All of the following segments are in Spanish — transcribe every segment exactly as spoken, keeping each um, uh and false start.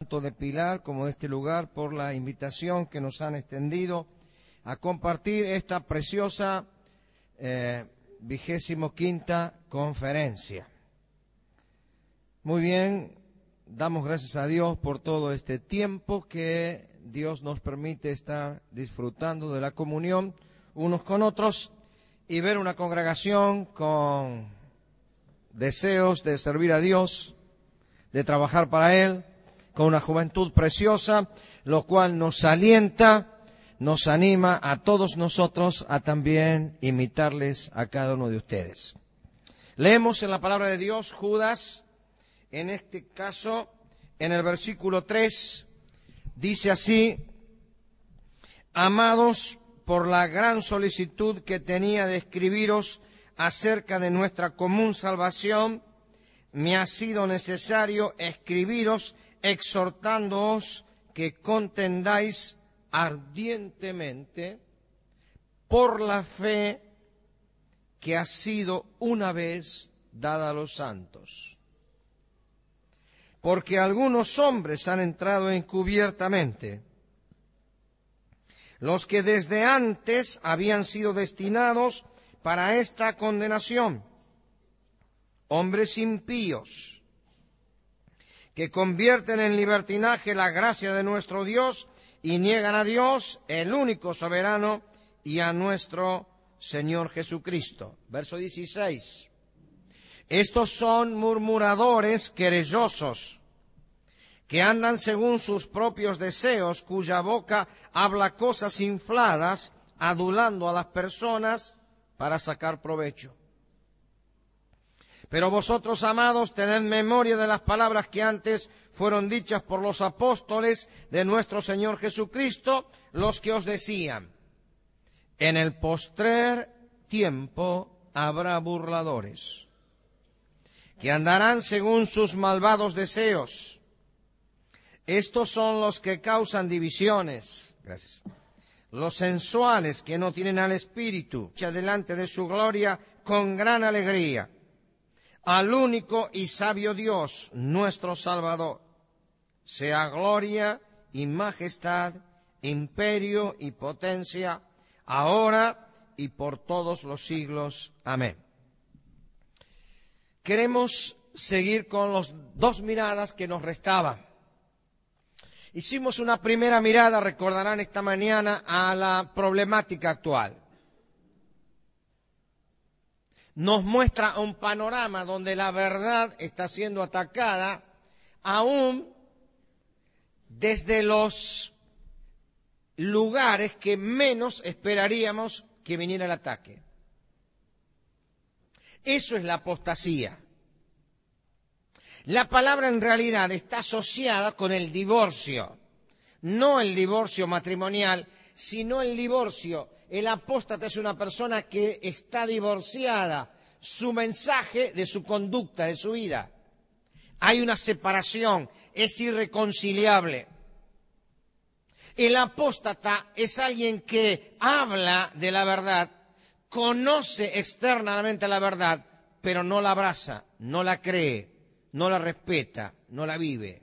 tanto de Pilar como de este lugar por la invitación que nos han extendido a compartir esta preciosa eh, vigésimo quinta conferencia. Muy bien, damos gracias a Dios por todo este tiempo que Dios nos permite estar disfrutando de la comunión unos con otros y ver una congregación con deseos de servir a Dios, de trabajar para Él, con una juventud preciosa, lo cual nos alienta, nos anima a todos nosotros a también imitarles a cada uno de ustedes. Leemos en la palabra de Dios, Judas, en este caso, en el versículo tres, dice así: amados, por la gran solicitud que tenía de escribiros acerca de nuestra común salvación, me ha sido necesario escribiros exhortándoos que contendáis ardientemente por la fe que ha sido una vez dada a los santos. Porque algunos hombres han entrado encubiertamente, los que desde antes habían sido destinados para esta condenación, hombres impíos, que convierten en libertinaje la gracia de nuestro Dios y niegan a Dios, el único soberano, y a nuestro Señor Jesucristo. Verso dieciséis. Estos son murmuradores querellosos, que andan según sus propios deseos, cuya boca habla cosas infladas, adulando a las personas para sacar provecho. Pero vosotros, amados, tened memoria de las palabras que antes fueron dichas por los apóstoles de nuestro Señor Jesucristo, los que os decían: en el postrer tiempo habrá burladores, que andarán según sus malvados deseos. Estos son los que causan divisiones. Gracias. Los sensuales, que no tienen al Espíritu, delante de su gloria con gran alegría, al único y sabio Dios, nuestro Salvador, sea gloria y majestad, imperio y potencia, ahora y por todos los siglos. Amén. Queremos seguir con las dos miradas que nos restaban. Hicimos una primera mirada, recordarán esta mañana, a la problemática actual. Nos muestra un panorama donde la verdad está siendo atacada aún desde los lugares que menos esperaríamos que viniera el ataque. Eso es la apostasía. La palabra en realidad está asociada con el divorcio, no el divorcio matrimonial, sino el divorcio. El apóstata es una persona que está divorciada, su mensaje de su conducta, de su vida. Hay una separación, es irreconciliable. El apóstata es alguien que habla de la verdad, conoce externamente la verdad, pero no la abraza, no la cree, no la respeta, no la vive.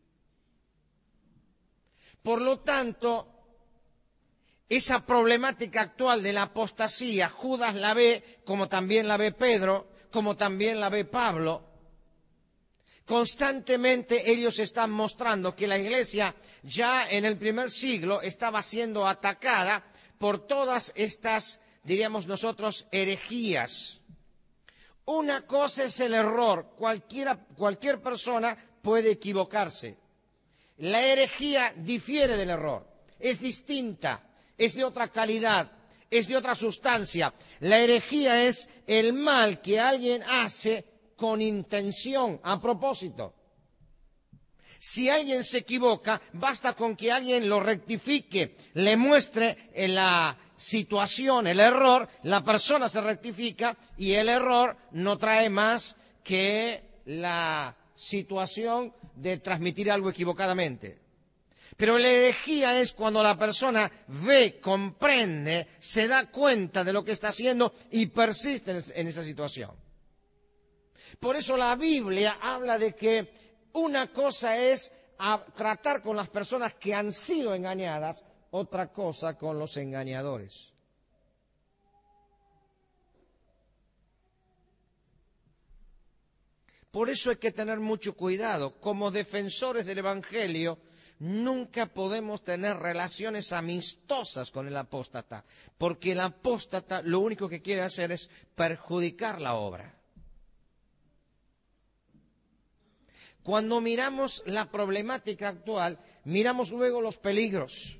Por lo tanto, esa problemática actual de la apostasía, Judas la ve como también la ve Pedro, como también la ve Pablo. Constantemente ellos están mostrando que la iglesia ya en el primer siglo estaba siendo atacada por todas estas, diríamos nosotros, herejías. Una cosa es el error, Cualquiera, cualquier persona puede equivocarse. La herejía difiere del error, es distinta, es de otra calidad, es de otra sustancia. La herejía es el mal que alguien hace con intención, a propósito. Si alguien se equivoca, basta con que alguien lo rectifique, le muestre la situación, el error, la persona se rectifica y el error no trae más que la situación de transmitir algo equivocadamente. Pero la herejía es cuando la persona ve, comprende, se da cuenta de lo que está haciendo y persiste en esa situación. Por eso la Biblia habla de que una cosa es a tratar con las personas que han sido engañadas, otra cosa con los engañadores. Por eso hay que tener mucho cuidado. Como defensores del Evangelio, nunca podemos tener relaciones amistosas con el apóstata, porque el apóstata lo único que quiere hacer es perjudicar la obra. Cuando miramos la problemática actual, miramos luego los peligros.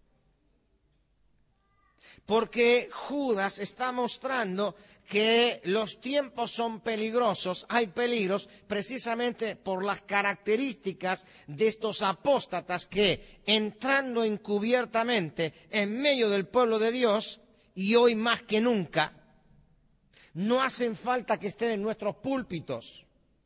Porque Judas está mostrando que los tiempos son peligrosos, hay peligros precisamente por las características de estos apóstatas que, entrando encubiertamente en medio del pueblo de Dios, y hoy más que nunca, no hacen falta que estén en nuestros púlpitos.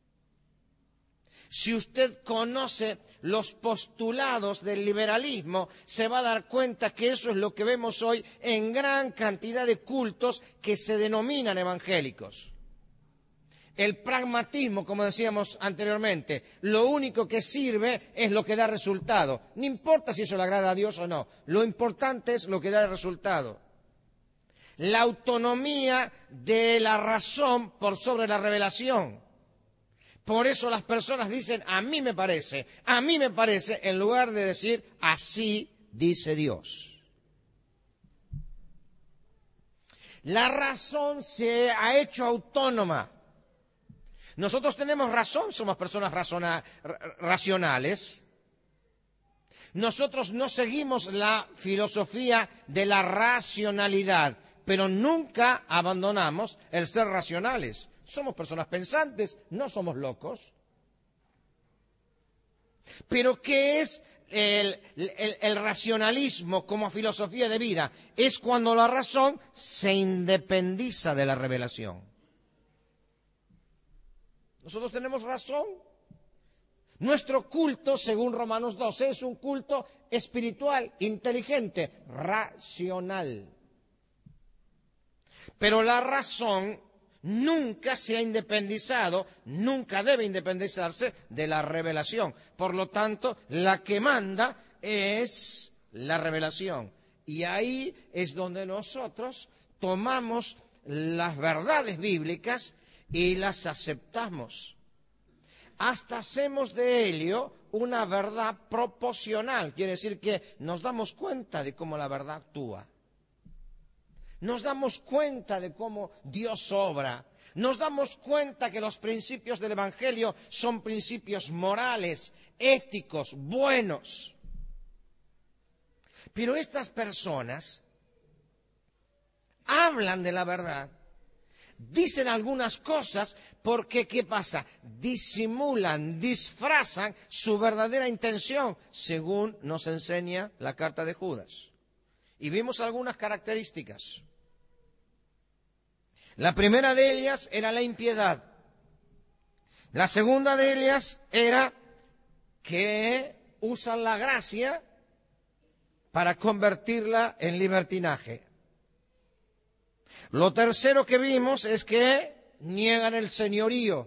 Si usted conoce los postulados del liberalismo, se va a dar cuenta que eso es lo que vemos hoy en gran cantidad de cultos que se denominan evangélicos. El pragmatismo, como decíamos anteriormente, lo único que sirve es lo que da resultado. No importa si eso le agrada a Dios o no, lo importante es lo que da resultado. La autonomía de la razón por sobre la revelación. Por eso las personas dicen, a mí me parece, a mí me parece, en lugar de decir, así dice Dios. La razón se ha hecho autónoma. Nosotros tenemos razón, somos personas razona, racionales. Nosotros no seguimos la filosofía de la racionalidad, pero nunca abandonamos el ser racionales. Somos personas pensantes, no somos locos. Pero ¿qué es el, el, el racionalismo como filosofía de vida? Es cuando la razón se independiza de la revelación. Nosotros tenemos razón. Nuestro culto, según Romanos doce, es un culto espiritual, inteligente, racional. Pero la razón nunca se ha independizado, nunca debe independizarse de la revelación. Por lo tanto, la que manda es la revelación. Y ahí es donde nosotros tomamos las verdades bíblicas y las aceptamos. Hasta hacemos de ello una verdad proporcional. Quiere decir que nos damos cuenta de cómo la verdad actúa. Nos damos cuenta de cómo Dios obra. Nos damos cuenta que los principios del Evangelio son principios morales, éticos, buenos. Pero estas personas hablan de la verdad, dicen algunas cosas porque, ¿qué pasa? Disimulan, disfrazan su verdadera intención, según nos enseña la carta de Judas. Y vimos algunas características. La primera de ellas era la impiedad. La segunda de ellas era que usan la gracia para convertirla en libertinaje. Lo tercero que vimos es que niegan el señorío.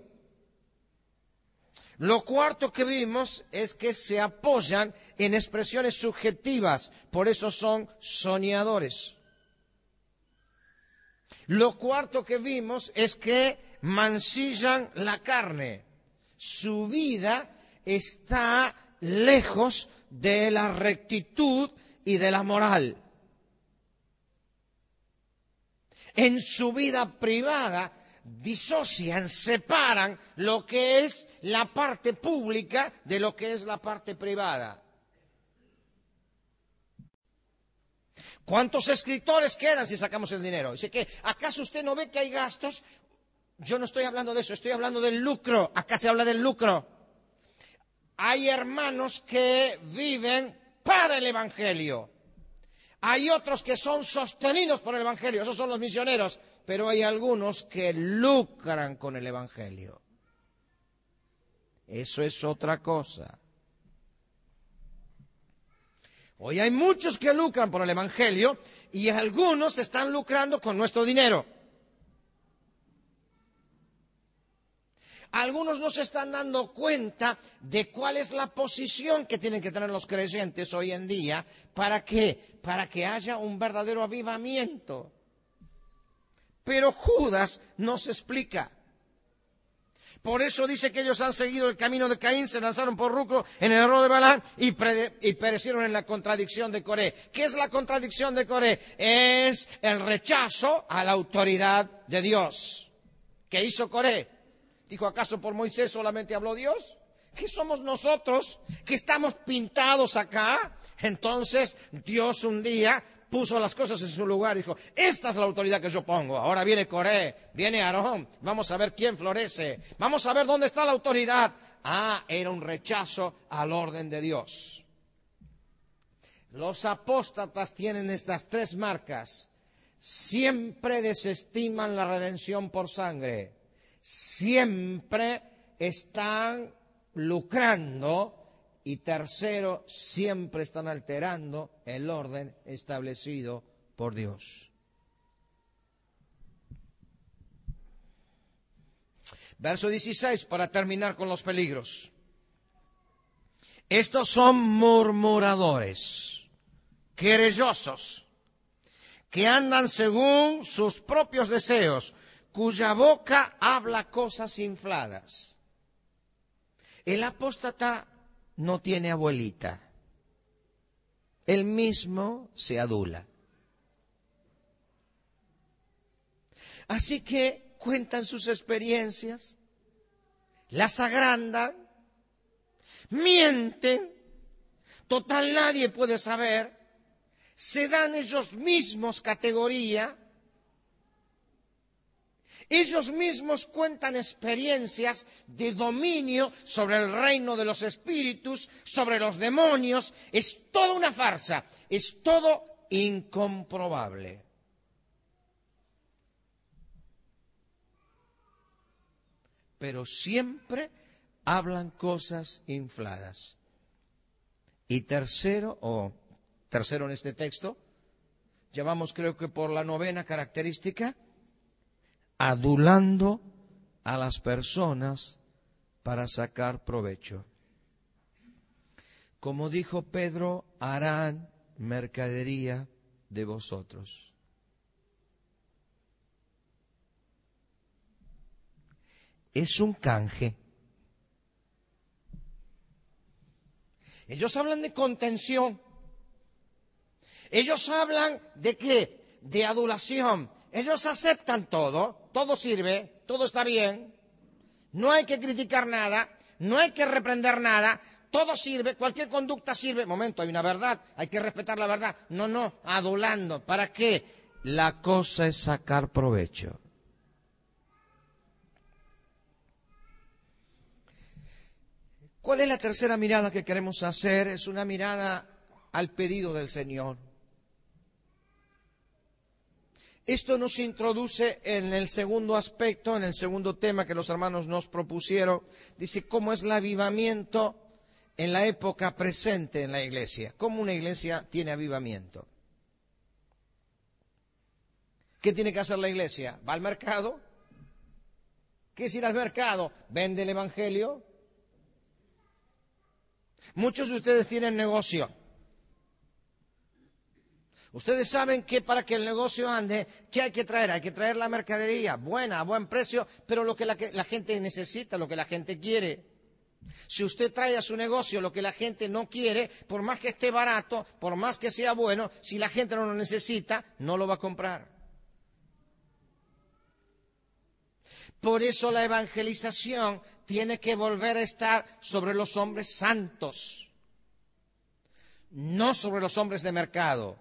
Lo cuarto que vimos es que se apoyan en expresiones subjetivas, por eso son soñadores. Lo cuarto que vimos es que mancillan la carne. Su vida está lejos de la rectitud y de la moral. En su vida privada disocian, separan lo que es la parte pública de lo que es la parte privada. ¿Cuántos escritores quedan si sacamos el dinero? Dice que, ¿acaso usted no ve que hay gastos? Yo no estoy hablando de eso, estoy hablando del lucro. Acá se habla del lucro. Hay hermanos que viven para el Evangelio. Hay otros que son sostenidos por el Evangelio, esos son los misioneros. Pero hay algunos que lucran con el Evangelio. Eso es otra cosa. Hoy hay muchos que lucran por el Evangelio y algunos están lucrando con nuestro dinero. Algunos no se están dando cuenta de cuál es la posición que tienen que tener los creyentes hoy en día. ¿Para qué? Para que haya un verdadero avivamiento. Pero Judas nos explica. Por eso dice que ellos han seguido el camino de Caín, se lanzaron por Ruco en el error de Balaam y, pre- y perecieron en la contradicción de Coré. ¿Qué es la contradicción de Coré? Es el rechazo a la autoridad de Dios. ¿Qué hizo Coré? Dijo, ¿acaso por Moisés solamente habló Dios? ¿Qué somos nosotros que estamos pintados acá? Entonces Dios un día puso las cosas en su lugar y dijo, esta es la autoridad que yo pongo. Ahora viene Coré, viene Aarón, vamos a ver quién florece, vamos a ver dónde está la autoridad. Ah, era un rechazo al orden de Dios. Los apóstatas tienen estas tres marcas. Siempre desestiman la redención por sangre. Siempre están lucrando. Y tercero, siempre están alterando el orden establecido por Dios. Verso dieciséis, para terminar con los peligros. Estos son murmuradores, querellosos, que andan según sus propios deseos, cuya boca habla cosas infladas. El apóstata no tiene abuelita. Él mismo se adula. Así que cuentan sus experiencias, las agrandan, mienten, total nadie puede saber, se dan ellos mismos categoría. Ellos mismos cuentan experiencias de dominio sobre el reino de los espíritus, sobre los demonios. Es toda una farsa, es todo incomprobable. Pero siempre hablan cosas infladas. Y tercero, o tercero en este texto, llevamos creo que por la novena característica, adulando a las personas para sacar provecho. Como dijo Pedro, harán mercadería de vosotros. Es un canje. Ellos hablan de contención. Ellos hablan de qué? De adulación. Ellos aceptan todo, todo sirve, todo está bien, no hay que criticar nada, no hay que reprender nada, todo sirve, cualquier conducta sirve. Momento, hay una verdad, hay que respetar la verdad. No, no, adulando. ¿Para qué? La cosa es sacar provecho. ¿Cuál es la tercera mirada que queremos hacer? Es una mirada al pedido del Señor. Esto nos introduce en el segundo aspecto, en el segundo tema que los hermanos nos propusieron. Dice, ¿cómo es el avivamiento en la época presente en la iglesia? ¿Cómo una iglesia tiene avivamiento? ¿Qué tiene que hacer la iglesia? ¿Va al mercado? ¿Qué es ir al mercado? ¿Vende el evangelio? Muchos de ustedes tienen negocio. Ustedes saben que para que el negocio ande, ¿qué hay que traer? Hay que traer la mercadería buena, a buen precio, pero lo que la, la gente necesita, lo que la gente quiere. Si usted trae a su negocio lo que la gente no quiere, por más que esté barato, por más que sea bueno, si la gente no lo necesita, no lo va a comprar. Por eso la evangelización tiene que volver a estar sobre los hombres santos, no sobre los hombres de mercado.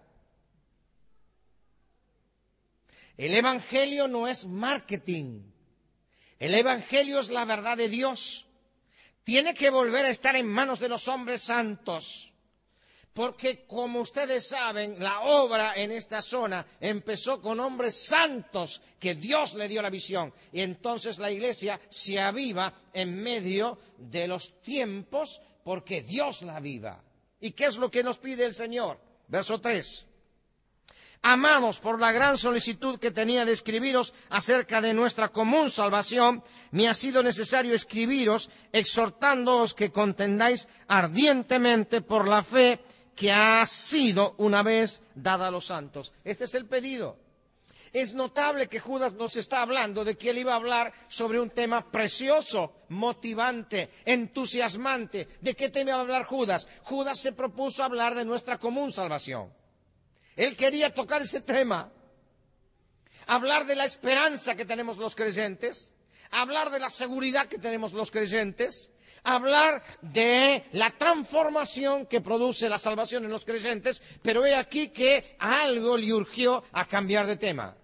El evangelio no es marketing. El evangelio es la verdad de Dios. Tiene que volver a estar en manos de los hombres santos. Porque, como ustedes saben, la obra en esta zona empezó con hombres santos que Dios le dio la visión. Y entonces la iglesia se aviva en medio de los tiempos porque Dios la aviva. ¿Y qué es lo que nos pide el Señor? Verso tres. Amados, por la gran solicitud que tenía de escribiros acerca de nuestra común salvación, me ha sido necesario escribiros exhortándoos que contendáis ardientemente por la fe que ha sido una vez dada a los santos. Este es el pedido. Es notable que Judas nos está hablando de que él iba a hablar sobre un tema precioso, motivante, entusiasmante. ¿De qué tema iba a hablar Judas? Judas se propuso hablar de nuestra común salvación. Él quería tocar ese tema, hablar de la esperanza que tenemos los creyentes, hablar de la seguridad que tenemos los creyentes, hablar de la transformación que produce la salvación en los creyentes, pero he aquí que algo le urgió a cambiar de tema.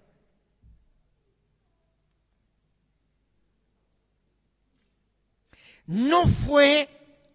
No fue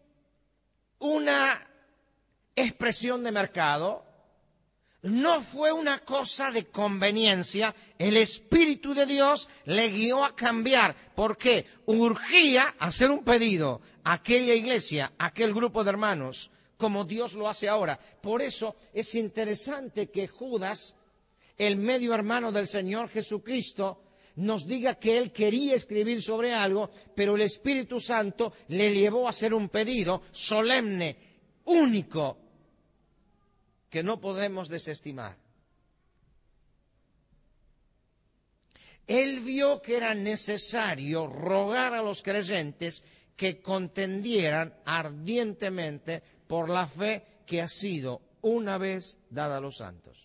una expresión de mercado, no fue una cosa de conveniencia. El Espíritu de Dios le guió a cambiar. ¿Por qué? Urgía hacer un pedido a aquella iglesia, a aquel grupo de hermanos, como Dios lo hace ahora. Por eso es interesante que Judas, el medio hermano del Señor Jesucristo, nos diga que él quería escribir sobre algo, pero el Espíritu Santo le llevó a hacer un pedido solemne, único, que no podemos desestimar. Él vio que era necesario rogar a los creyentes que contendieran ardientemente por la fe que ha sido una vez dada a los santos.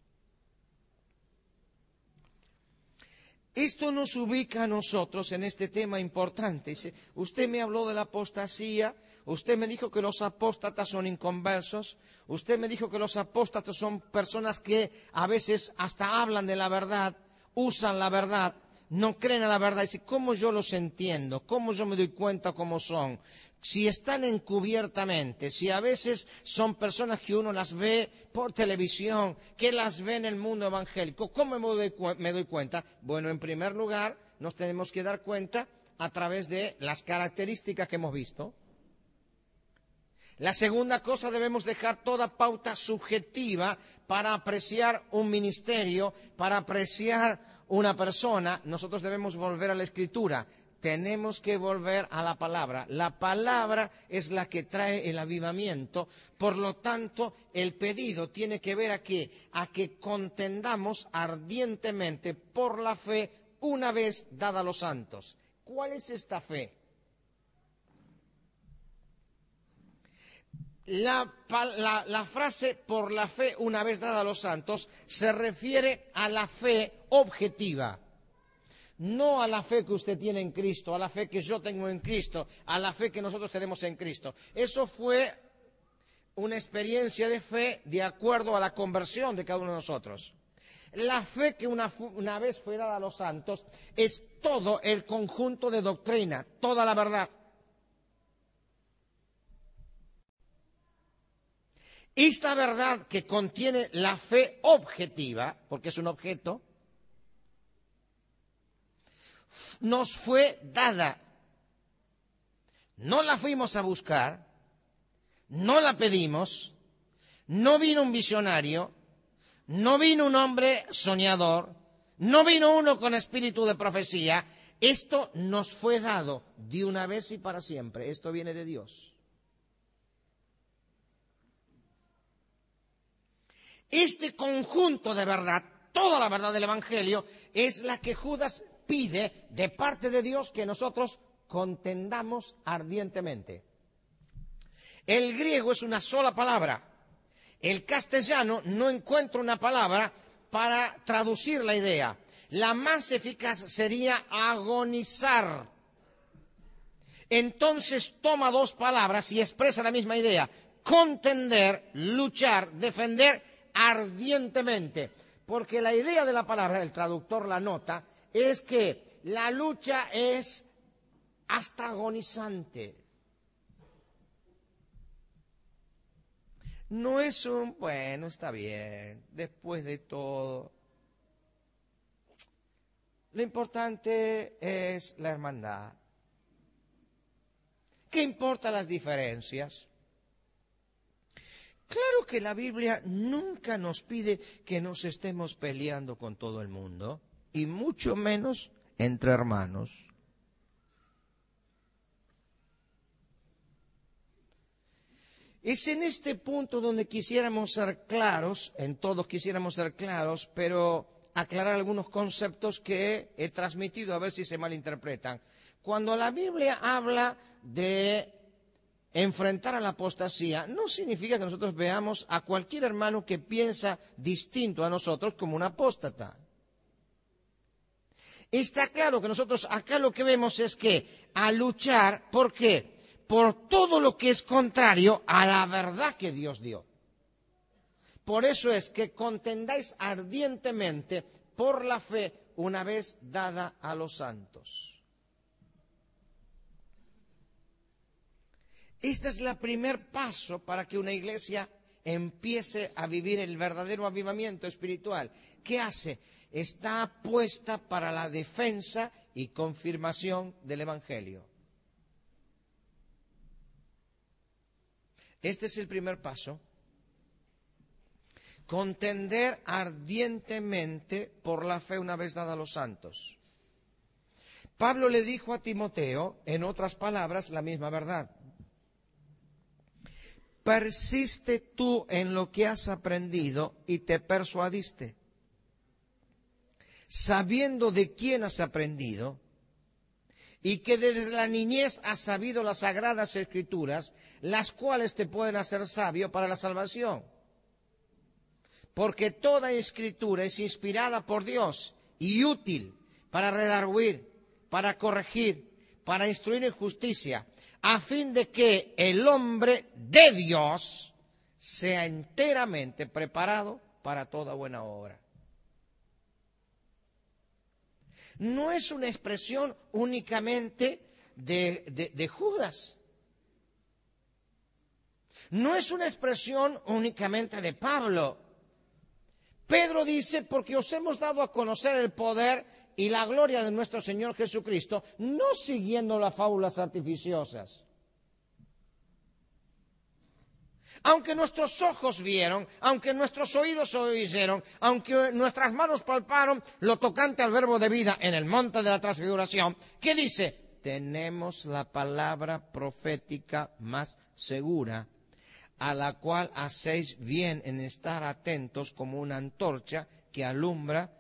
Esto nos ubica a nosotros en este tema importante. Dice, usted me habló de la apostasía, usted me dijo que los apóstatas son inconversos, usted me dijo que los apóstatas son personas que a veces hasta hablan de la verdad, usan la verdad, no creen en la verdad. Dice, ¿cómo yo los entiendo? ¿Cómo yo me doy cuenta cómo son? Si están encubiertamente, si a veces son personas que uno las ve por televisión, que las ve en el mundo evangélico, ¿cómo me doy, me doy cuenta? Bueno, en primer lugar, nos tenemos que dar cuenta a través de las características que hemos visto. La segunda cosa, debemos dejar toda pauta subjetiva para apreciar un ministerio, para apreciar una persona. Nosotros debemos volver a la Escritura. Tenemos que volver a la palabra. La palabra es la que trae el avivamiento. Por lo tanto, el pedido tiene que ver a qué, a que contendamos ardientemente por la fe una vez dada a los santos. ¿Cuál es esta fe? La, la, la frase por la fe una vez dada a los santos se refiere a la fe objetiva. No a la fe que usted tiene en Cristo, a la fe que yo tengo en Cristo, a la fe que nosotros tenemos en Cristo. Eso fue una experiencia de fe de acuerdo a la conversión de cada uno de nosotros. La fe que una, una vez fue dada a los santos es todo el conjunto de doctrina, toda la verdad. Esta verdad que contiene la fe objetiva, porque es un objeto, nos fue dada. No la fuimos a buscar, no la pedimos, no vino un visionario, no vino un hombre soñador, no vino uno con espíritu de profecía. Esto nos fue dado de una vez y para siempre. Esto viene de Dios. Este conjunto de verdad, toda la verdad del Evangelio, es la que Judas pide de parte de Dios que nosotros contendamos ardientemente. El griego es una sola palabra. El castellano no encuentra una palabra para traducir la idea. La más eficaz sería agonizar. Entonces toma dos palabras y expresa la misma idea. Contender, luchar, defender ardientemente. Porque la idea de la palabra, el traductor la nota, es que la lucha es hasta agonizante. No es un, bueno, está bien, después de todo. Lo importante es la hermandad. ¿Qué importan las diferencias? Claro que la Biblia nunca nos pide que nos estemos peleando con todo el mundo, y mucho menos entre hermanos. Es en este punto donde quisiéramos ser claros, en todos quisiéramos ser claros, pero aclarar algunos conceptos que he transmitido a ver si se malinterpretan. Cuando la Biblia habla de enfrentar a la apostasía, no significa que nosotros veamos a cualquier hermano que piensa distinto a nosotros como un apóstata. Está claro que nosotros acá lo que vemos es que a luchar, ¿por qué? Por todo lo que es contrario a la verdad que Dios dio. Por eso es que contendáis ardientemente por la fe una vez dada a los santos. Este es el primer paso para que una iglesia empiece a vivir el verdadero avivamiento espiritual. ¿Qué hace? Está puesta para la defensa y confirmación del Evangelio. Este es el primer paso. Contender ardientemente por la fe una vez dada a los santos. Pablo le dijo a Timoteo, en otras palabras, la misma verdad. Persiste tú en lo que has aprendido y te persuadiste, sabiendo de quién has aprendido, y que desde la niñez has sabido las sagradas escrituras, las cuales te pueden hacer sabio para la salvación. Porque toda escritura es inspirada por Dios y útil para redarguir, para corregir, para instruir en justicia, a fin de que el hombre de Dios sea enteramente preparado para toda buena obra. No es una expresión únicamente de, de, de Judas. No es una expresión únicamente de Pablo. Pedro dice, porque os hemos dado a conocer el poder y la gloria de nuestro Señor Jesucristo, no siguiendo las fábulas artificiosas. Aunque nuestros ojos vieron, aunque nuestros oídos oyeron, aunque nuestras manos palparon lo tocante al verbo de vida en el monte de la transfiguración, ¿qué dice? Tenemos la palabra profética más segura, a la cual hacéis bien en estar atentos como una antorcha que alumbra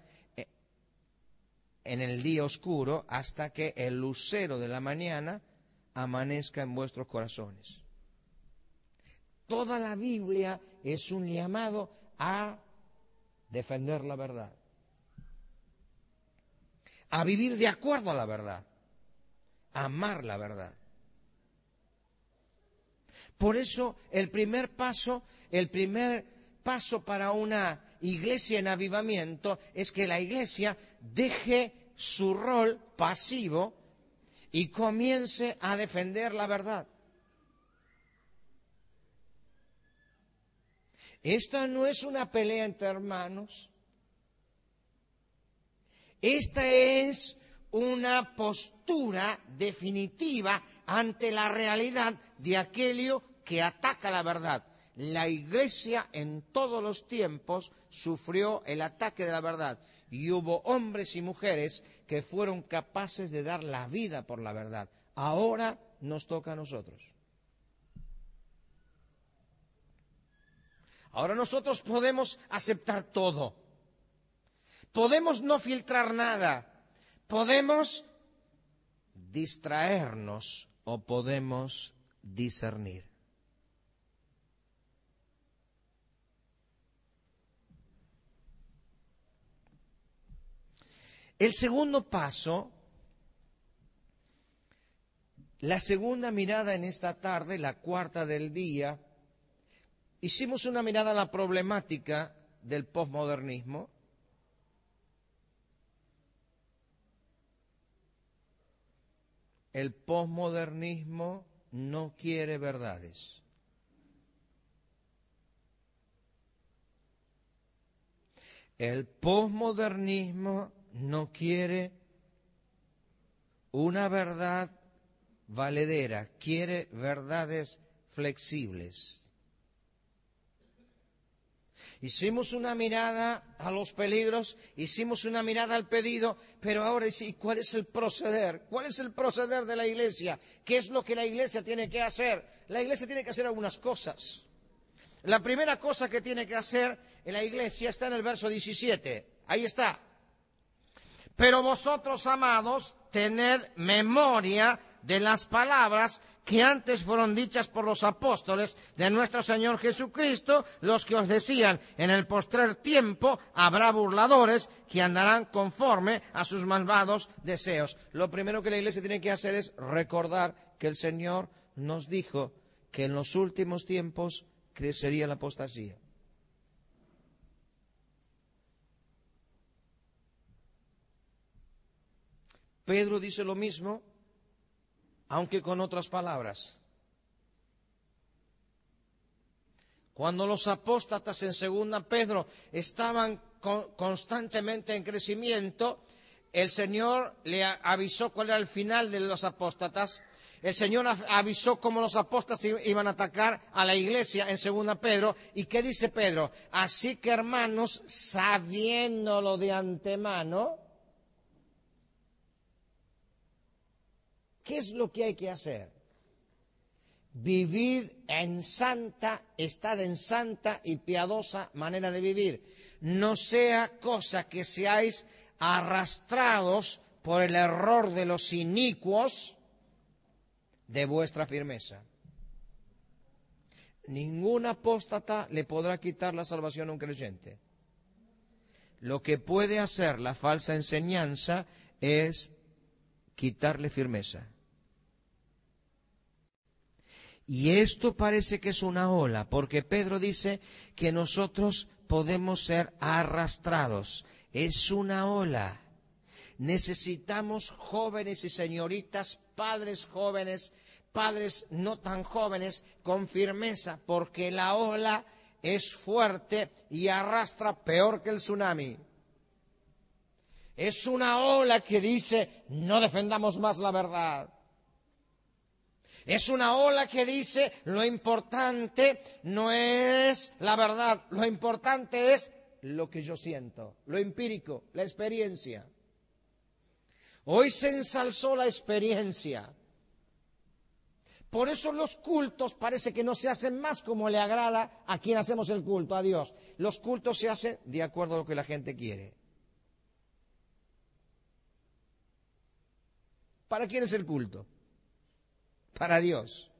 en el día oscuro hasta que el lucero de la mañana amanezca en vuestros corazones. Toda la Biblia es un llamado a defender la verdad, a vivir de acuerdo a la verdad, a amar la verdad. Por eso el primer paso, el primer paso para una iglesia en avivamiento es que la iglesia deje su rol pasivo y comience a defender la verdad. Esta no es una pelea entre hermanos. Esta es una postura definitiva ante la realidad de aquello que ataca la verdad. La iglesia en todos los tiempos sufrió el ataque de la verdad y hubo hombres y mujeres que fueron capaces de dar la vida por la verdad. Ahora nos toca a nosotros. Ahora nosotros podemos aceptar todo. Podemos no filtrar nada. Podemos distraernos o podemos discernir. El segundo paso, la segunda mirada en esta tarde, la cuarta del día, hicimos una mirada a la problemática del posmodernismo. El posmodernismo no quiere verdades. El posmodernismo no quiere una verdad valedera, quiere verdades flexibles. Hicimos una mirada a los peligros, hicimos una mirada al pedido, pero ahora dice, ¿y cuál es el proceder? ¿Cuál es el proceder de la iglesia? ¿Qué es lo que la iglesia tiene que hacer? La iglesia tiene que hacer algunas cosas. La primera cosa que tiene que hacer en la iglesia está en el verso diecisiete. Ahí está. Pero vosotros, amados, tened memoria de las palabras que antes fueron dichas por los apóstoles de nuestro Señor Jesucristo, los que os decían, en el postrer tiempo habrá burladores que andarán conforme a sus malvados deseos. Lo primero que la iglesia tiene que hacer es recordar que el Señor nos dijo que en los últimos tiempos crecería la apostasía. Pedro dice lo mismo, aunque con otras palabras. Cuando los apóstatas en segunda Pedro estaban con, constantemente en crecimiento, el Señor le avisó cuál era el final de los apóstatas. El Señor avisó cómo los apóstatas iban a atacar a la iglesia en segunda Pedro. ¿Y qué dice Pedro? Así que, hermanos, sabiéndolo de antemano, ¿qué es lo que hay que hacer? Vivid en santa, estad en santa y piadosa manera de vivir. No sea cosa que seáis arrastrados por el error de los inicuos de vuestra firmeza. Ningún apóstata le podrá quitar la salvación a un creyente. Lo que puede hacer la falsa enseñanza es quitarle firmeza. Y esto parece que es una ola, porque Pedro dice que nosotros podemos ser arrastrados. Es una ola. Necesitamos jóvenes y señoritas, padres jóvenes, padres no tan jóvenes, con firmeza, porque la ola es fuerte y arrastra peor que el tsunami. Es una ola que dice, no defendamos más la verdad. Es una ola que dice, lo importante no es la verdad, lo importante es lo que yo siento, lo empírico, la experiencia. Hoy se ensalzó la experiencia. Por eso los cultos parece que no se hacen más como le agrada a quien hacemos el culto, a Dios. Los cultos se hacen de acuerdo a lo que la gente quiere. ¿Para quién es el culto? Para Dios.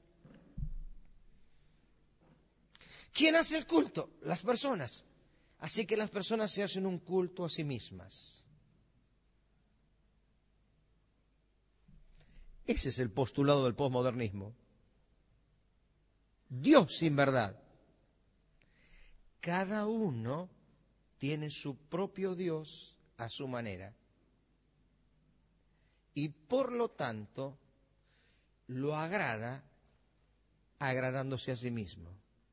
¿Quién hace el culto? Las personas. Así que las personas se hacen un culto a sí mismas. Ese es el postulado del posmodernismo. Dios sin verdad. Cada uno tiene su propio Dios a su manera. Y por lo tanto, lo agrada agradándose a sí mismo.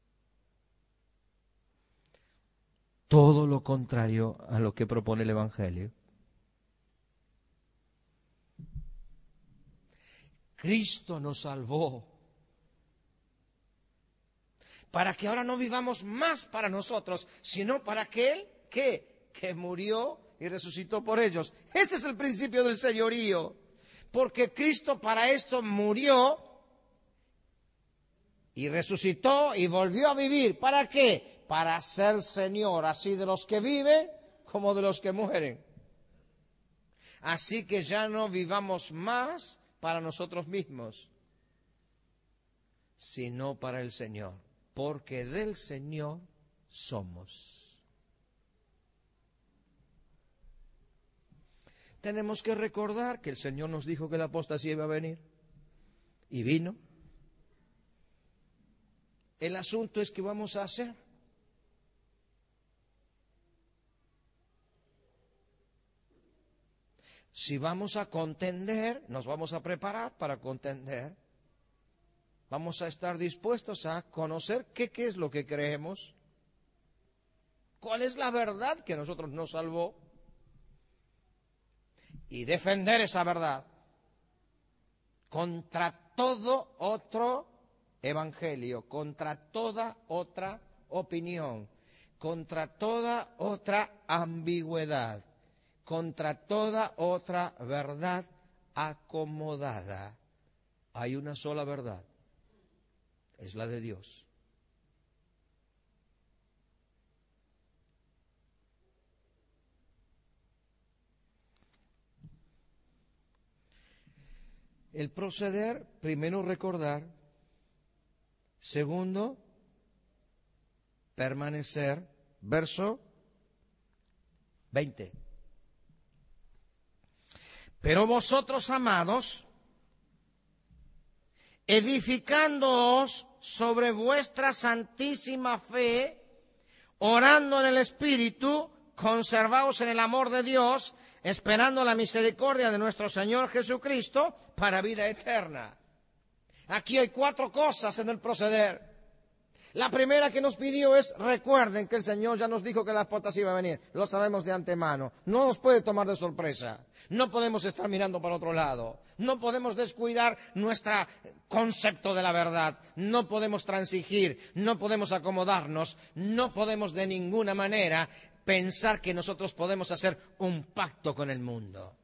Todo lo contrario a lo que propone el Evangelio. Cristo nos salvó para que ahora no vivamos más para nosotros, sino para aquel que, que murió y resucitó por ellos. Ese es el principio del señorío. Porque Cristo para esto murió y resucitó y volvió a vivir. ¿Para qué? Para ser Señor, así de los que viven como de los que mueren. Así que ya no vivamos más para nosotros mismos, sino para el Señor. Porque del Señor somos. Tenemos que recordar que el Señor nos dijo que la apostasía iba a venir. Y vino. El asunto es, ¿qué vamos a hacer? Si vamos a contender, nos vamos a preparar para contender. Vamos a estar dispuestos a conocer qué, qué es lo que creemos. ¿Cuál es la verdad que a nosotros nos salvó? Y defender esa verdad contra todo otro evangelio, contra toda otra opinión, contra toda otra ambigüedad, contra toda otra verdad acomodada. Hay una sola verdad, es la de Dios. El proceder, primero recordar, segundo, permanecer. Verso veinte. Pero vosotros, amados, edificándoos sobre vuestra santísima fe, orando en el Espíritu, conservaos en el amor de Dios, esperando la misericordia de nuestro Señor Jesucristo para vida eterna. Aquí hay cuatro cosas en el proceder. La primera que nos pidió es, recuerden que el Señor ya nos dijo que la apostasía iba a venir. Lo sabemos de antemano. No nos puede tomar de sorpresa. No podemos estar mirando para otro lado. No podemos descuidar nuestro concepto de la verdad. No podemos transigir. No podemos acomodarnos. No podemos de ninguna manera pensar que nosotros podemos hacer un pacto con el mundo.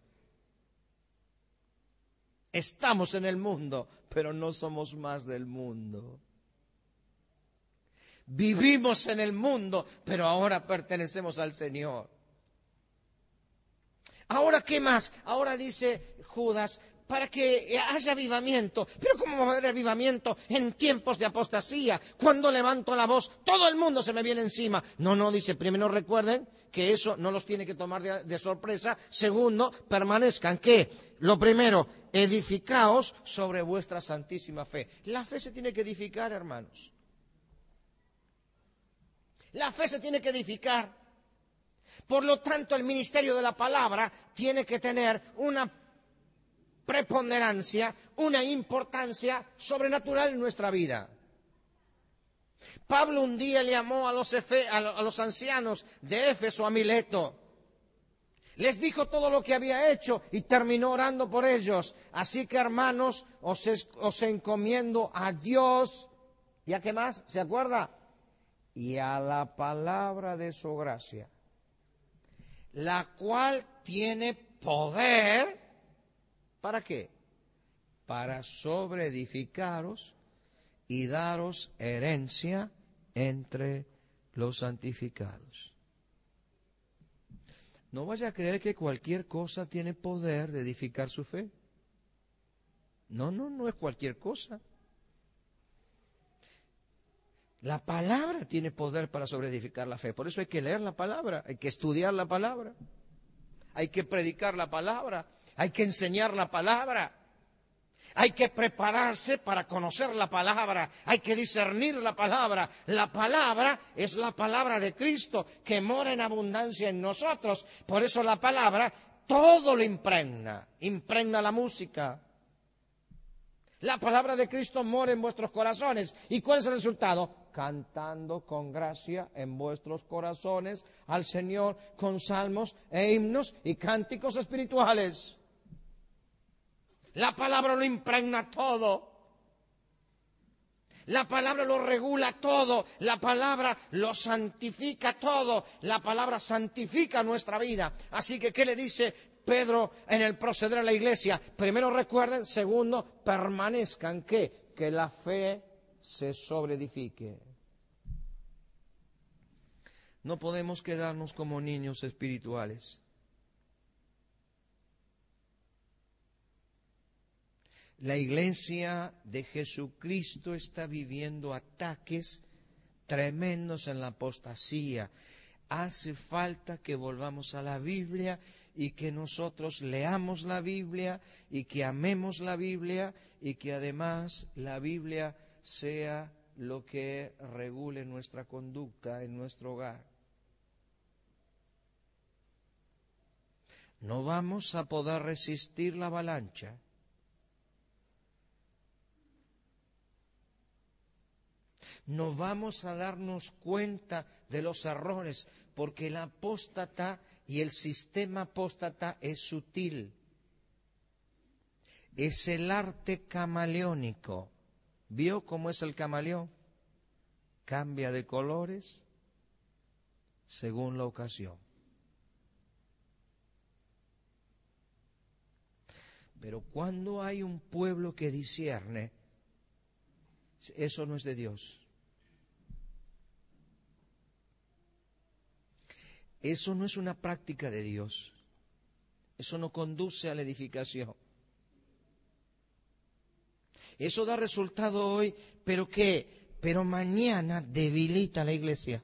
Estamos en el mundo, pero no somos más del mundo. Vivimos en el mundo, pero ahora pertenecemos al Señor. Ahora, ¿qué más? Ahora dice Judas, para que haya avivamiento. Pero ¿cómo va a haber avivamiento en tiempos de apostasía? Cuando levanto la voz, todo el mundo se me viene encima. No, no, dice, primero recuerden que eso no los tiene que tomar de, de sorpresa. Segundo, permanezcan. ¿Qué? Lo primero, edificaos sobre vuestra santísima fe. La fe se tiene que edificar, hermanos. La fe se tiene que edificar. Por lo tanto, el ministerio de la palabra tiene que tener una preponderancia, una importancia sobrenatural en nuestra vida. Pablo un día le llamó a los, Efe, a los ancianos de Éfeso a Mileto. Les dijo todo lo que había hecho y terminó orando por ellos. Así que, hermanos, os, es, os encomiendo a Dios. ¿Y a qué más? ¿Se acuerda? Y a la palabra de su gracia, la cual tiene poder, ¿para qué? Para sobreedificaros y daros herencia entre los santificados. No vaya a creer que cualquier cosa tiene poder de edificar su fe. No, no, no es cualquier cosa. La palabra tiene poder para sobreedificar la fe. Por eso hay que leer la palabra, hay que estudiar la palabra, hay que predicar la palabra, hay que enseñar la palabra, hay que prepararse para conocer la palabra, hay que discernir la palabra. La palabra es la palabra de Cristo que mora en abundancia en nosotros. Por eso la palabra todo lo impregna, impregna la música. La palabra de Cristo mora en vuestros corazones. ¿Y cuál es el resultado? Cantando con gracia en vuestros corazones al Señor con salmos e himnos y cánticos espirituales. La palabra lo impregna todo. La palabra lo regula todo. La palabra lo santifica todo. La palabra santifica nuestra vida. Así que, ¿qué le dice Pedro en el proceder a la iglesia? Primero recuerden, segundo, permanezcan. ¿Qué? Que la fe se sobreedifique. No podemos quedarnos como niños espirituales. La iglesia de Jesucristo está viviendo ataques tremendos en la apostasía. Hace falta que volvamos a la Biblia y que nosotros leamos la Biblia y que amemos la Biblia y que además la Biblia sea lo que regule nuestra conducta en nuestro hogar. No vamos a poder resistir la avalancha. No vamos a darnos cuenta de los errores, porque el apóstata y el sistema apóstata es sutil. Es el arte camaleónico. ¿Vio cómo es el camaleón? Cambia de colores, según la ocasión. Pero cuando hay un pueblo que discierne, eso no es de Dios. Eso no es una práctica de Dios. Eso no conduce a la edificación. Eso da resultado hoy, pero ¿qué? Pero mañana debilita a la iglesia.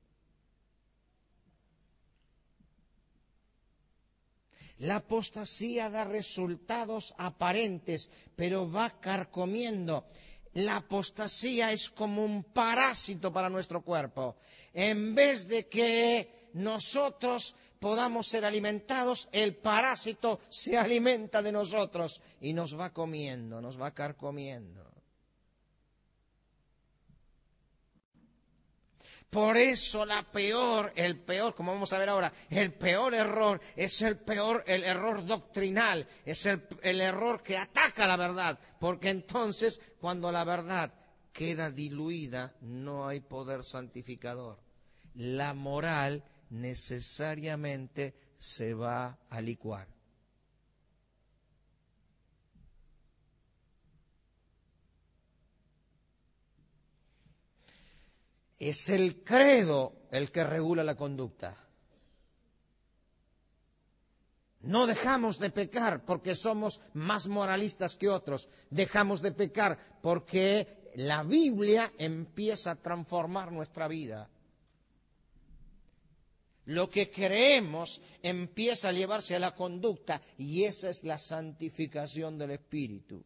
La apostasía da resultados aparentes, pero va carcomiendo. La apostasía es como un parásito para nuestro cuerpo. En vez de que nosotros podamos ser alimentados, el parásito se alimenta de nosotros y nos va comiendo, nos va carcomiendo. Por eso la peor, el peor, como vamos a ver ahora, el peor error es el peor, el error doctrinal, es el, el error que ataca la verdad, porque entonces cuando la verdad queda diluida no hay poder santificador. La moral necesariamente se va a licuar. Es el credo el que regula la conducta. No dejamos de pecar porque somos más moralistas que otros. Dejamos de pecar porque la Biblia empieza a transformar nuestra vida. Lo que creemos empieza a llevarse a la conducta y esa es la santificación del Espíritu.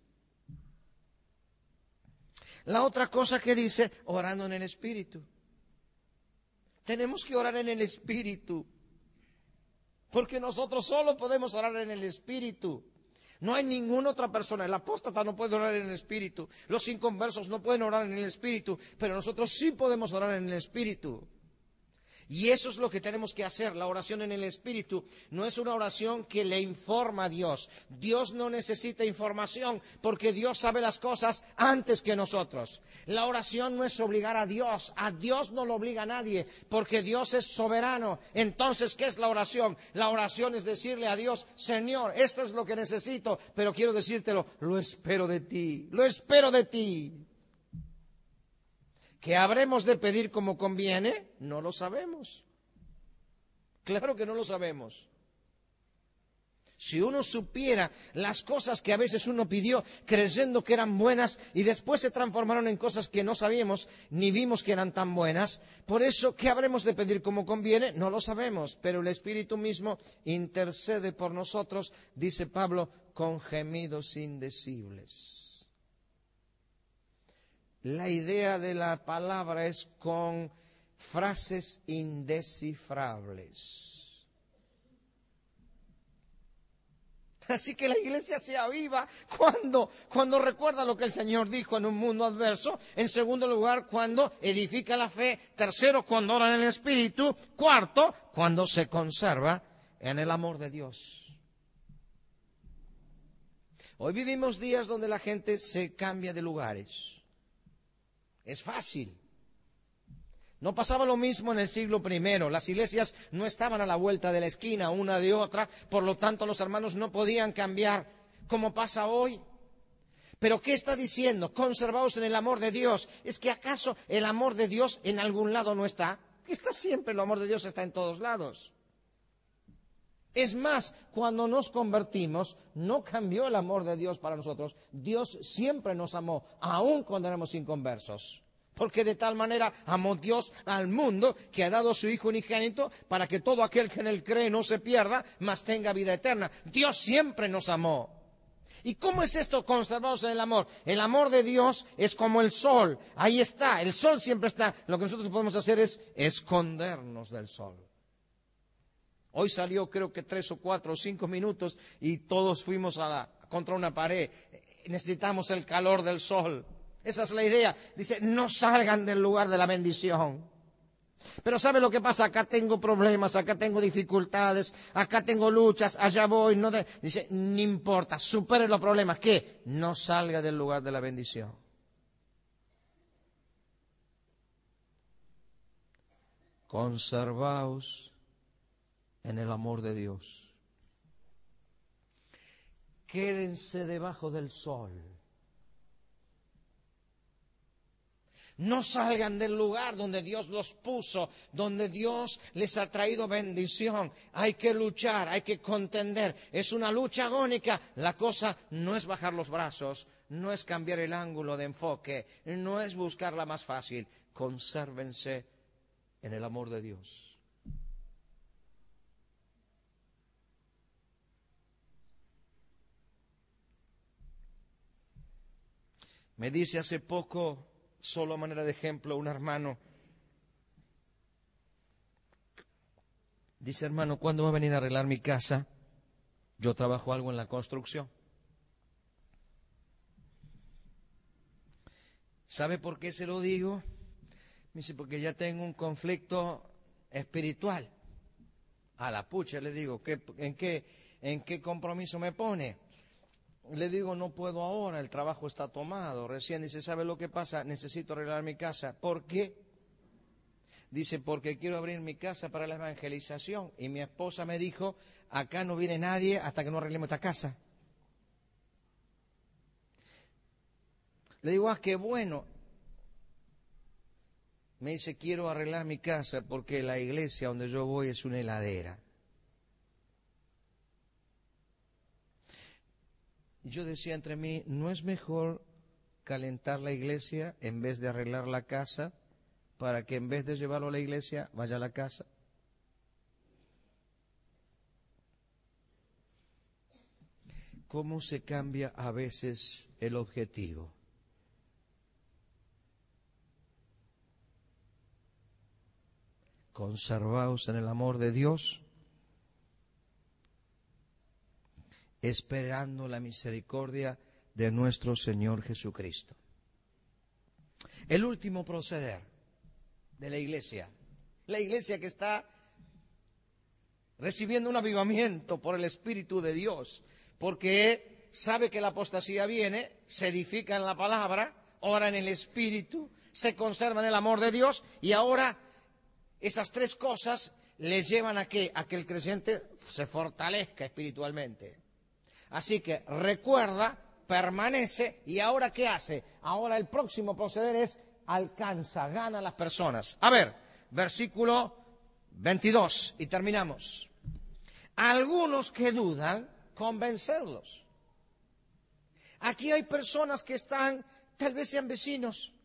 La otra cosa que dice, orando en el Espíritu. Tenemos que orar en el Espíritu, porque nosotros solo podemos orar en el Espíritu. No hay ninguna otra persona. El apóstata no puede orar en el Espíritu. Los inconversos no pueden orar en el Espíritu, pero nosotros sí podemos orar en el Espíritu. Y eso es lo que tenemos que hacer. La oración en el Espíritu no es una oración que le informa a Dios. Dios no necesita información porque Dios sabe las cosas antes que nosotros. La oración no es obligar a Dios. A Dios no lo obliga a nadie porque Dios es soberano. Entonces, ¿qué es la oración? La oración es decirle a Dios, Señor, esto es lo que necesito, pero quiero decírtelo, lo espero de ti, lo espero de ti. ¿Que habremos de pedir como conviene? No lo sabemos. Claro que no lo sabemos. Si uno supiera las cosas que a veces uno pidió creyendo que eran buenas y después se transformaron en cosas que no sabíamos ni vimos que eran tan buenas, por eso, ¿qué habremos de pedir como conviene? No lo sabemos, pero el Espíritu mismo intercede por nosotros, dice Pablo, con gemidos indecibles. La idea de la palabra es con frases indescifrables. Así que la iglesia se aviva cuando, cuando recuerda lo que el Señor dijo en un mundo adverso. En segundo lugar, cuando edifica la fe. Tercero, cuando ora en el Espíritu. Cuarto, cuando se conserva en el amor de Dios. Hoy vivimos días donde la gente se cambia de lugares. Es fácil. No pasaba lo mismo en el siglo primero. Las iglesias no estaban a la vuelta de la esquina una de otra, por lo tanto los hermanos no podían cambiar como pasa hoy. Pero ¿qué está diciendo? Conservaos en el amor de Dios. ¿Es que acaso el amor de Dios en algún lado no está? Está siempre, el amor de Dios está en todos lados. Es más, cuando nos convertimos, no cambió el amor de Dios para nosotros. Dios siempre nos amó, aun cuando éramos inconversos. Porque de tal manera amó Dios al mundo que ha dado a su Hijo unigénito para que todo aquel que en él cree no se pierda, mas tenga vida eterna. Dios siempre nos amó. ¿Y cómo es esto, conservados en el amor? El amor de Dios es como el sol. Ahí está, el sol siempre está. Lo que nosotros podemos hacer es escondernos del sol. Hoy salió creo que tres o cuatro o cinco minutos y todos fuimos a la, contra una pared. Necesitamos el calor del sol. Esa es la idea. Dice, no salgan del lugar de la bendición. Pero ¿sabe lo que pasa? Acá tengo problemas, acá tengo dificultades, acá tengo luchas, allá voy. No de... Dice, no importa, supere los problemas. ¿Qué? No salga del lugar de la bendición. Conservaos en el amor de Dios. Quédense debajo del sol. No salgan del lugar donde Dios los puso, donde Dios les ha traído bendición. Hay que luchar, hay que contender. Es una lucha agónica. La cosa no es bajar los brazos, no es cambiar el ángulo de enfoque, no es buscar la más fácil. Consérvense en el amor de Dios. Me dice hace poco, solo a manera de ejemplo, un hermano, dice: hermano, ¿cuándo va a venir a arreglar mi casa? Yo trabajo algo en la construcción. ¿Sabe por qué se lo digo? Me dice: porque ya tengo un conflicto espiritual. A la pucha, le digo, ¿qué, en, qué, ¿en qué compromiso me pone? Le digo: no puedo ahora, el trabajo está tomado. Recién dice: ¿sabe lo que pasa? Necesito arreglar mi casa. ¿Por qué? Dice: porque quiero abrir mi casa para la evangelización. Y mi esposa me dijo: acá no viene nadie hasta que no arreglemos esta casa. Le digo: ah, qué bueno. Me dice: quiero arreglar mi casa porque la iglesia donde yo voy es una heladera. Y yo decía entre mí: ¿no es mejor calentar la iglesia en vez de arreglar la casa, para que en vez de llevarlo a la iglesia vaya a la casa? ¿Cómo se cambia a veces el objetivo? Conservaos en el amor de Dios, esperando la misericordia de nuestro Señor Jesucristo. El último proceder de la iglesia, la iglesia que está recibiendo un avivamiento por el Espíritu de Dios, porque sabe que la apostasía viene, se edifica en la palabra, ora en el Espíritu, se conserva en el amor de Dios, y ahora esas tres cosas le llevan a que, a que el creyente se fortalezca espiritualmente. Así que recuerda, permanece, y ahora ¿qué hace? Ahora el próximo proceder es alcanza, gana a las personas. A ver, versículo veintidós, y terminamos. Algunos que dudan, convencerlos. Aquí hay personas que están, tal vez sean vecinos,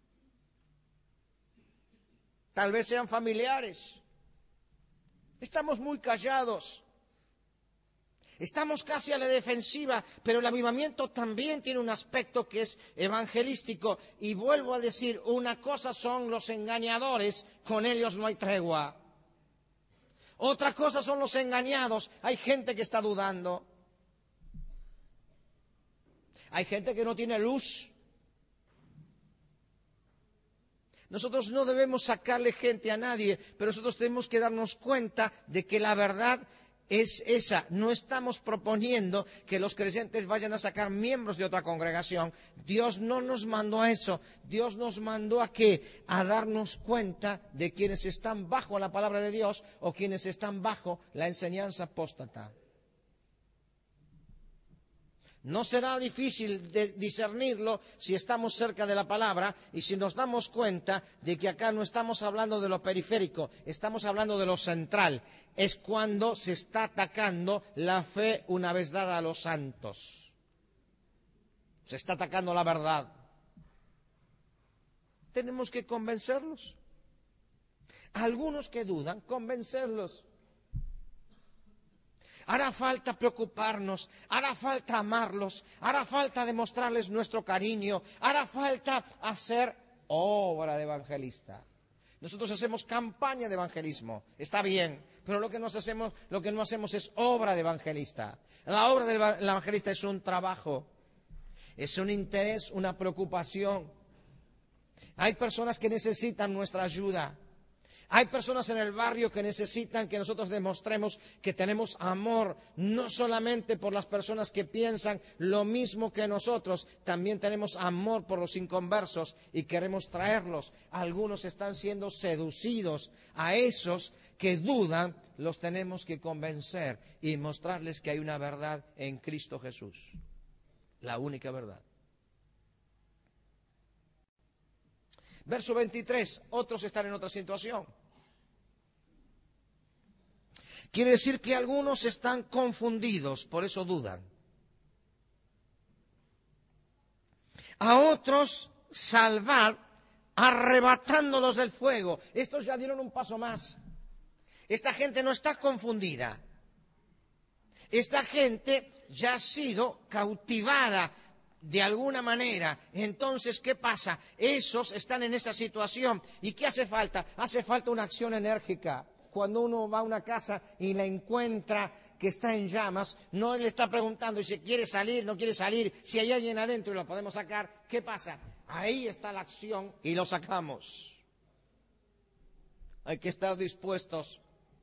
tal vez sean familiares. Estamos muy callados. Estamos casi a la defensiva, pero el avivamiento también tiene un aspecto que es evangelístico. Y vuelvo a decir, una cosa son los engañadores, con ellos no hay tregua. Otra cosa son los engañados, hay gente que está dudando. Hay gente que no tiene luz. Nosotros no debemos sacarle gente a nadie, pero nosotros tenemos que darnos cuenta de que la verdad es esa. No estamos proponiendo que los creyentes vayan a sacar miembros de otra congregación. Dios no nos mandó a eso. Dios nos mandó a qué? A darnos cuenta de quienes están bajo la palabra de Dios o quienes están bajo la enseñanza apóstata. No será difícil de discernirlo si estamos cerca de la palabra y si nos damos cuenta de que acá no estamos hablando de lo periférico, estamos hablando de lo central. Es cuando se está atacando la fe una vez dada a los santos. Se está atacando la verdad. Tenemos que convencerlos. Algunos que dudan, convencerlos. Hará falta preocuparnos, hará falta amarlos, hará falta demostrarles nuestro cariño, hará falta hacer obra de evangelista. Nosotros hacemos campaña de evangelismo, está bien, pero lo que, nos hacemos, lo que no hacemos es obra de evangelista. La obra del evangelista es un trabajo, es un interés, una preocupación. Hay personas que necesitan nuestra ayuda. Hay personas en el barrio que necesitan que nosotros demostremos que tenemos amor, no solamente por las personas que piensan lo mismo que nosotros, también tenemos amor por los inconversos y queremos traerlos. Algunos están siendo seducidos, a esos que dudan los tenemos que convencer y mostrarles que hay una verdad en Cristo Jesús, la única verdad. Verso veintitrés, otros están en otra situación. Quiere decir que algunos están confundidos, por eso dudan. A otros salvad arrebatándolos del fuego. Estos ya dieron un paso más. Esta gente no está confundida. Esta gente ya ha sido cautivada de alguna manera. Entonces, ¿qué pasa? Esos están en esa situación. ¿Y qué hace falta? Hace falta una acción enérgica. Cuando uno va a una casa y la encuentra que está en llamas, no le está preguntando si quiere salir, no quiere salir, si hay alguien adentro y lo podemos sacar. ¿Qué pasa? Ahí está la acción y lo sacamos. Hay que estar dispuestos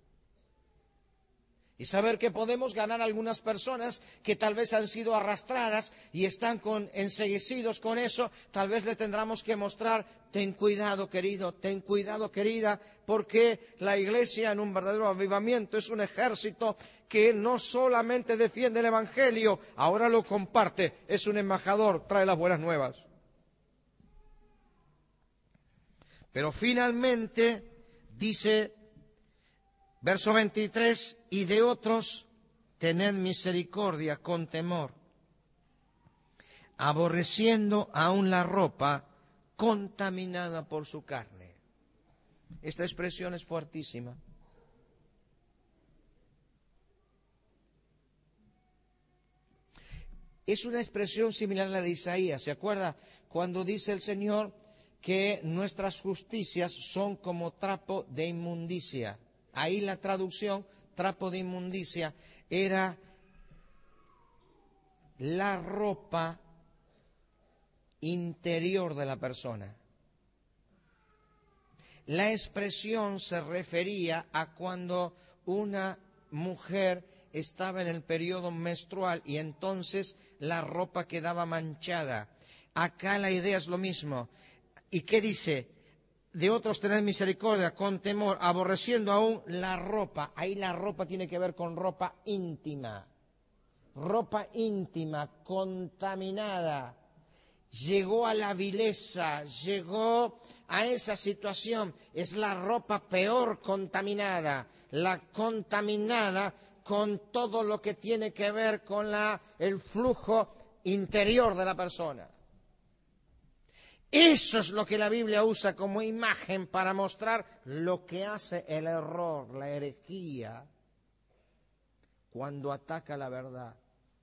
y saber que podemos ganar a algunas personas que tal vez han sido arrastradas y están con, enseguecidos con eso. Tal vez le tendremos que mostrar, ten cuidado querido, ten cuidado querida, porque la iglesia en un verdadero avivamiento es un ejército que no solamente defiende el Evangelio, ahora lo comparte, es un embajador, trae las buenas nuevas. Pero finalmente dice, verso veintitrés, y de otros tened misericordia con temor, aborreciendo aún la ropa contaminada por su carne. Esta expresión es fuertísima. Es una expresión similar a la de Isaías. ¿Se acuerda cuando dice el Señor que nuestras justicias son como trapo de inmundicia? Ahí la traducción, trapo de inmundicia, era la ropa interior de la persona. La expresión se refería a cuando una mujer estaba en el periodo menstrual y entonces la ropa quedaba manchada. Acá la idea es lo mismo. ¿Y qué dice? De otros tened misericordia con temor, aborreciendo aún la ropa. Ahí la ropa tiene que ver con ropa íntima. Ropa íntima, contaminada. Llegó a la vileza, llegó a esa situación. Es la ropa peor contaminada. La contaminada con todo lo que tiene que ver con la, el flujo interior de la persona. Eso es lo que la Biblia usa como imagen para mostrar lo que hace el error, la herejía, cuando ataca la verdad.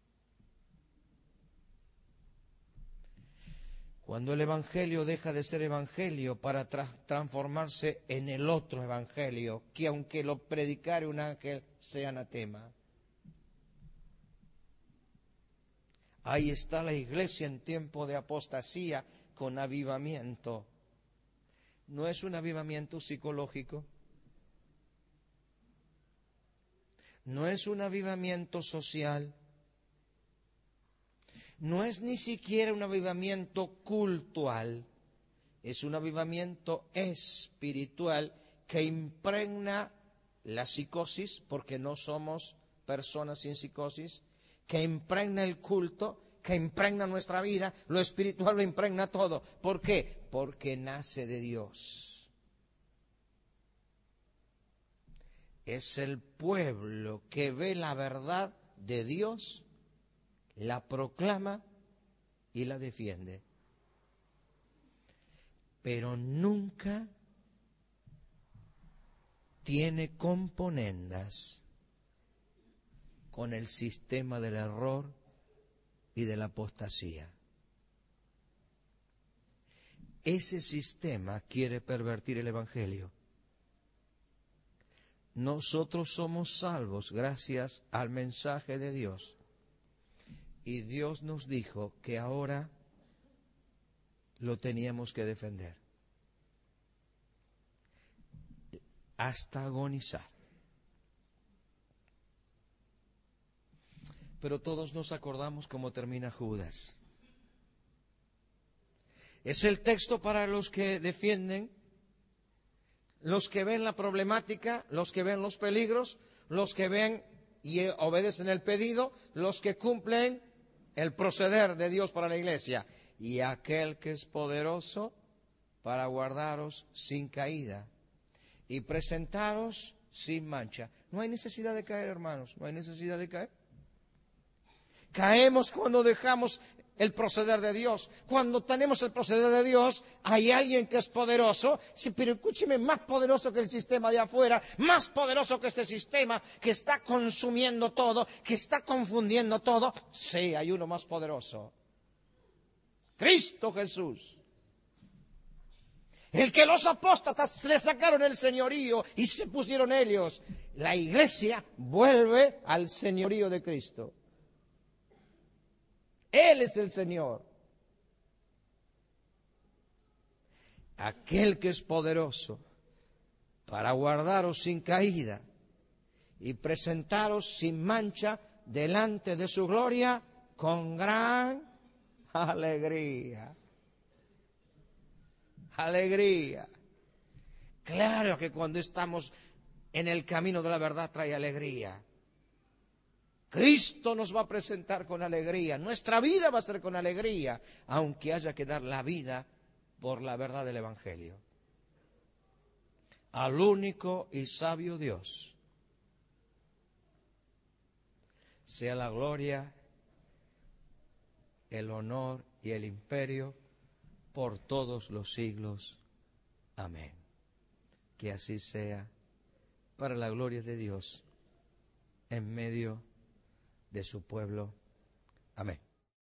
Cuando el Evangelio deja de ser Evangelio para tra- transformarse en el otro Evangelio, que aunque lo predicare un ángel, sea anatema. Ahí está la iglesia en tiempo de apostasía, con avivamiento. No es un avivamiento psicológico, no es un avivamiento social, no es ni siquiera un avivamiento cultural, es un avivamiento espiritual que impregna la psicosis, porque no somos personas sin psicosis, que impregna el culto, que impregna nuestra vida, lo espiritual lo impregna todo. ¿Por qué? Porque nace de Dios. Es el pueblo que ve la verdad de Dios, la proclama y la defiende. Pero nunca tiene componendas con el sistema del error y de la apostasía. Ese sistema quiere pervertir el Evangelio. Nosotros somos salvos gracias al mensaje de Dios. Y Dios nos dijo que ahora lo teníamos que defender. hasta agonizar. Pero todos nos acordamos cómo termina Judas. Es el texto para los que defienden, los que ven la problemática, los que ven los peligros, los que ven y obedecen el pedido, los que cumplen el proceder de Dios para la iglesia. Y aquel que es poderoso para guardaros sin caída y presentaros sin mancha. No hay necesidad de caer, hermanos, no hay necesidad de caer. Caemos cuando dejamos el proceder de Dios. Cuando tenemos el proceder de Dios, hay alguien que es poderoso, sí, pero escúcheme, más poderoso que el sistema de afuera, más poderoso que este sistema que está consumiendo todo, que está confundiendo todo. Sí, hay uno más poderoso. Cristo Jesús. El que los apóstatas le sacaron el señorío y se pusieron ellos. La iglesia vuelve al señorío de Cristo. Él es el Señor. Aquel que es poderoso para guardaros sin caída y presentaros sin mancha delante de su gloria con gran alegría. Alegría. Claro que cuando estamos en el camino de la verdad trae alegría. Cristo nos va a presentar con alegría. Nuestra vida va a ser con alegría, aunque haya que dar la vida por la verdad del Evangelio. Al único y sabio Dios sea la gloria, el honor y el imperio por todos los siglos. Amén. Que así sea, para la gloria de Dios en medio de su pueblo. Amén.